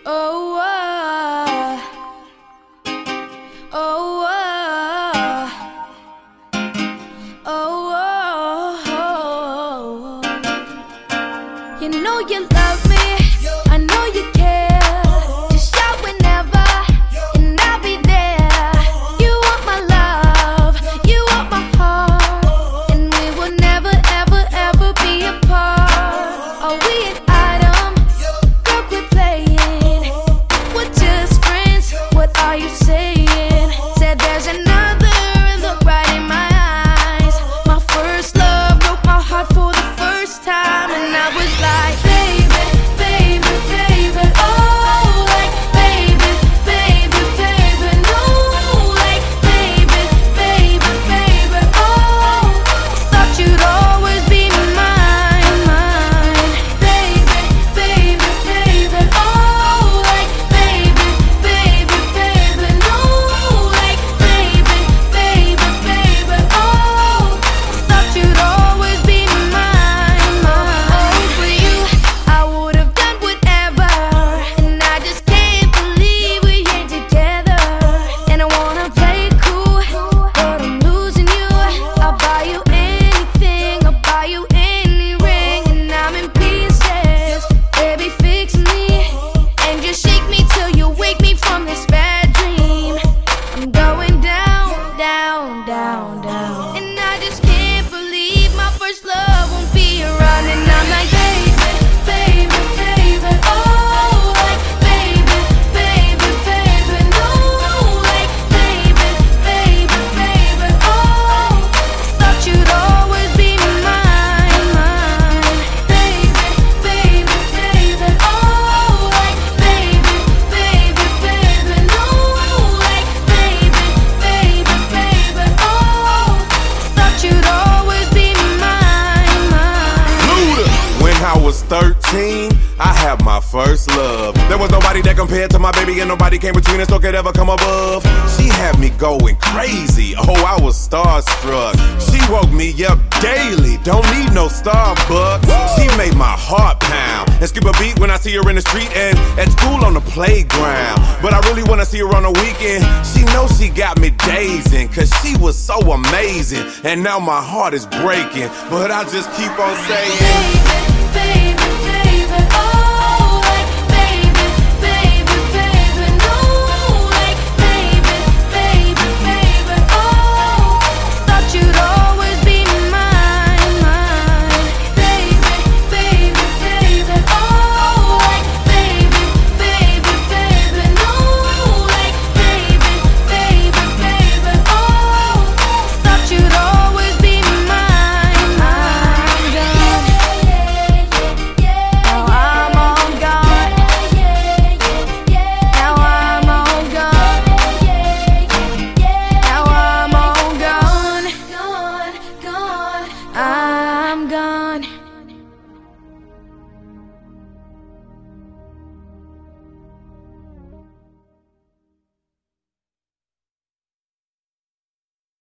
Oh, oh, oh, oh, oh. You know you love me, I know you care. Just shout whenever, and I'll be there. You want my love, you want my heart, and we will never, ever, ever be apart. Are we an item? Girl, quit playing. We're just friends, what are you saying? Said there's another, and look right in my eyes. My first love broke my heart for the first time, and I was like, baby, baby, baby, oh, like, baby, baby, baby, no, like, baby, baby, baby, oh, thought you'd always be mine, mine, baby, baby, baby, oh, like, baby, baby, baby, no, like, baby, baby, baby, oh, thought you'd always be mine, mine. Oh, for you, I would've done whatever, and I just can't believe we ain't together. And I wanna play it cool, but I'm losing you. I'll buy you anything, I'll buy you any ring, and I'm in pieces. Baby, fix me, and just shake me till you wake me from this bad dream. I'm going down, down, down, down, and I just can't believe my first love won't be around. And I'm like, baby, baby, baby, oh, like, baby, baby, baby, no, like, baby, baby, baby, oh, thought you'd always be mine, mine, baby, baby, baby, oh, like, baby, baby, baby, no, like, baby, baby, baby, oh, thought you'd always be mine, mine. Luda. When I was 13, I had my first love. There was nobody that compared to my baby, and nobody came between us or could ever come above. She had me going crazy, oh, I was starstruck. She woke me up daily, don't need no Starbucks. She made my heart pound and skip a beat when I see her in the street and at school on the playground. But I really wanna see her on the weekend. She knows she got me dazing, cause she was so amazing. And now my heart is breaking, but I just keep on saying, Baby, baby.